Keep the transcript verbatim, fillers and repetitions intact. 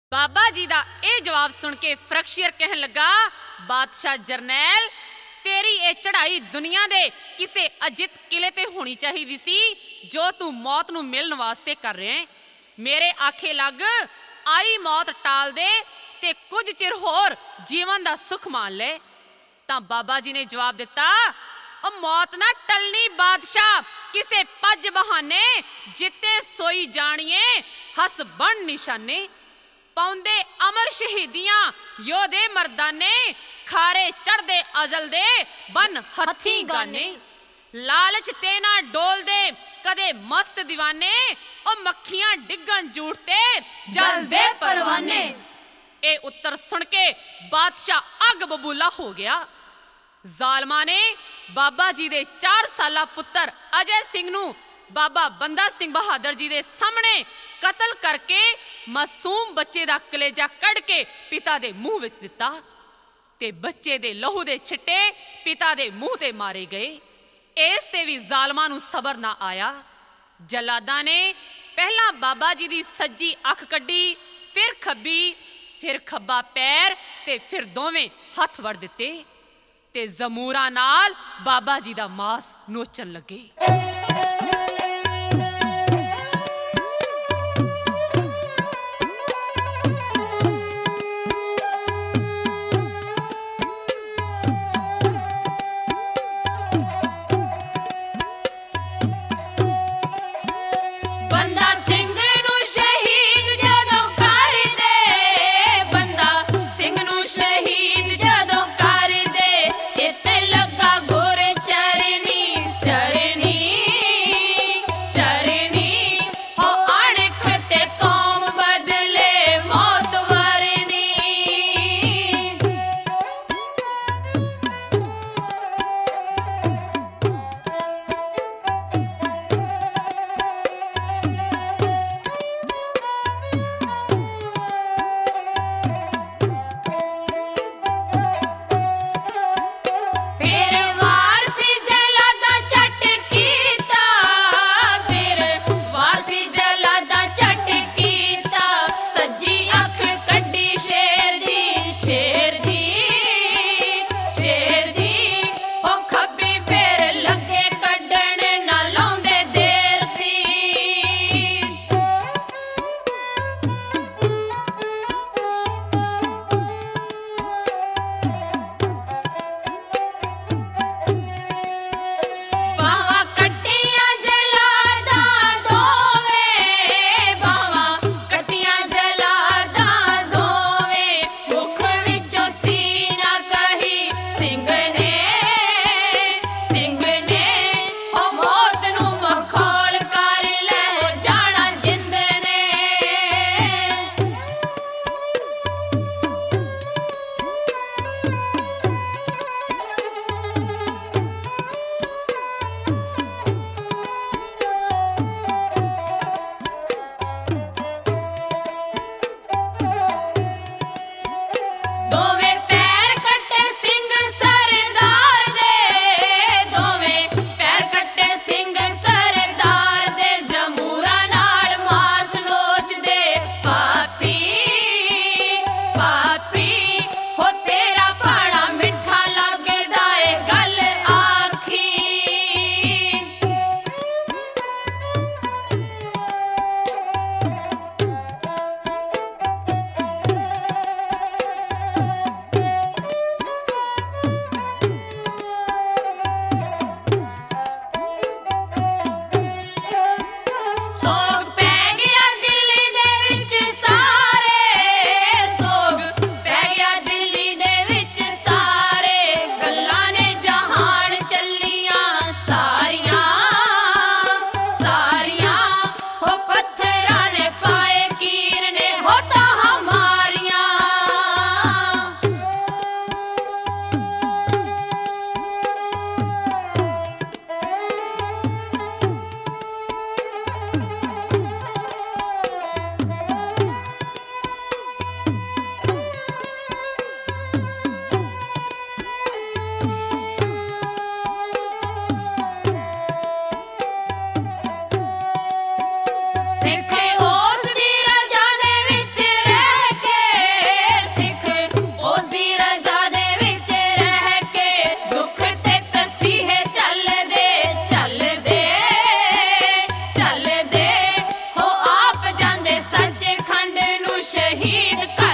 बाबा जी दा ਇਹ जवाब सुन के फरख्शियर कहन लगा, बादशाह जरनैल तेरी ये चढ़ाई दुनिया दे किसे अजित किले ते होनी चाहिदी सी जो तू मौत नू मिलन वास्ते कर रहे हैं। मेरे आखे लग आई मौत टाल दे ते कुछ चिर होर जीवन दा सुख मान ले। तां बाबा जी ने जवाब दिता, ओ मौत ना टलनी बादशाह, किसे पज बहाने जिते सोई जानिए हस बन निशाने। पाउंदे अमर शहीदियां योधे मर्दाने, खारे चढ़दे अजल दे बन हथी गाने। लालच ते ना डोल दे कदे मस्त दीवाने, ओ मक्खियां डिगन जूटते जलदे परवाने। ए उत्तर सुन के बादशाह अग बबूला हो गया। जालमा ने बाबा जी दे चार साला पुत्र अजय सिंह नू बाबा बंदा सिंह बहादुर जी दे सामने कतल करके मासूम बच्चे दा कलेजा कड़ के पिता दे मुंह विच दिता ते बच्चे दे लहू दे छिट्टे पिता दे मुंह ते मारे गए। इस ते भी जालमा नू सबर ना आया। जलादा ने पहला बाबा जी दी सज्जी अख कड्डी, फिर खब्बी, फिर खब्बा पैर ते फिर दोवें हथ वड़ दिते ते जमूरा नाल बाबा जी दा मास नोचन लगे। चरनी ਖੰਡ ਨੂੰ ਸ਼ਹੀਦ ਕਰ